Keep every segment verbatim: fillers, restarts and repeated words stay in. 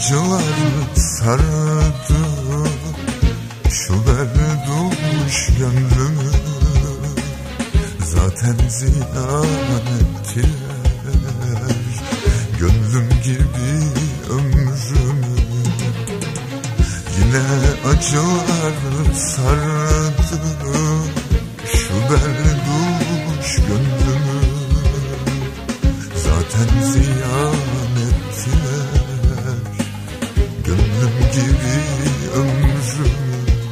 acılar sardı şu berdulmuş gönlümü, zaten ziyan ettiler gönlüm gibi ömrümü. Yine acılar sardı şu berdulmuş gönlümü, zaten ziyan ettiler gönlüm gibi ömrümü.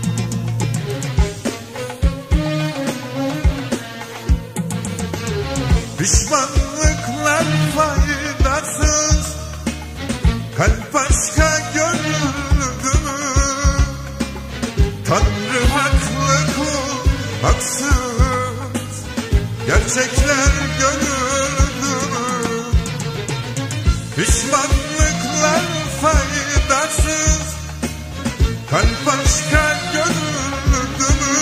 Pişmanlıklar faydasız, kalp başka gönüldü mü? Tanrı haklı, kul haksız, gerçekler gönüldü mü? Pişmanlıklar faydasız, kalp başka gönüldü mü?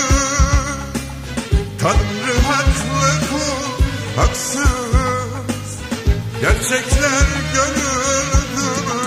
Tanrı haklı, kul haksız, gerçekler gönüldü mü?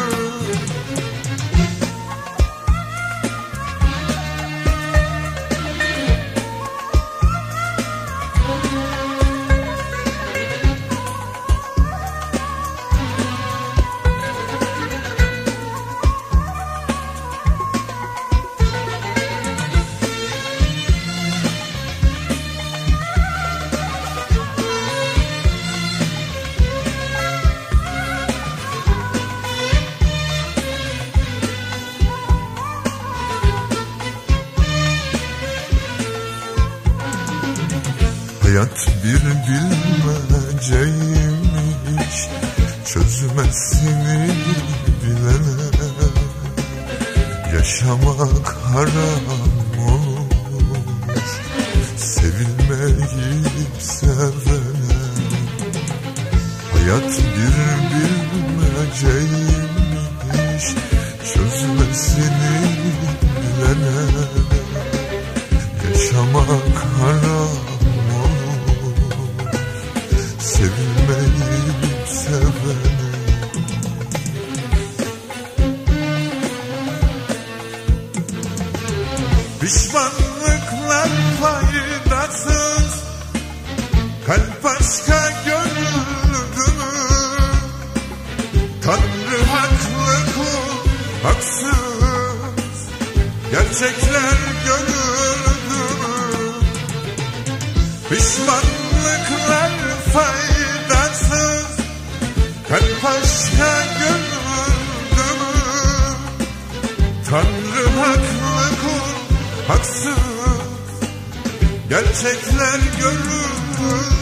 Hayat bir bilmeceymiş, çözmesini bilene yaşamak haram olur, sevilmeyip sevene. Hayat bir bilmeceymiş, çözmesini bilene yaşamak haram, sevilmeyip sevene. Pişmanlıklar faydasız, kalp başka gönüldü mü? Tanrı haklı, kul haksız, gerçekler gönüldü mü? Pişmanlıklar faydasız, kalp başka gönüldü mü? Tanrı haklı, kul haksız, gerçekler görüldü.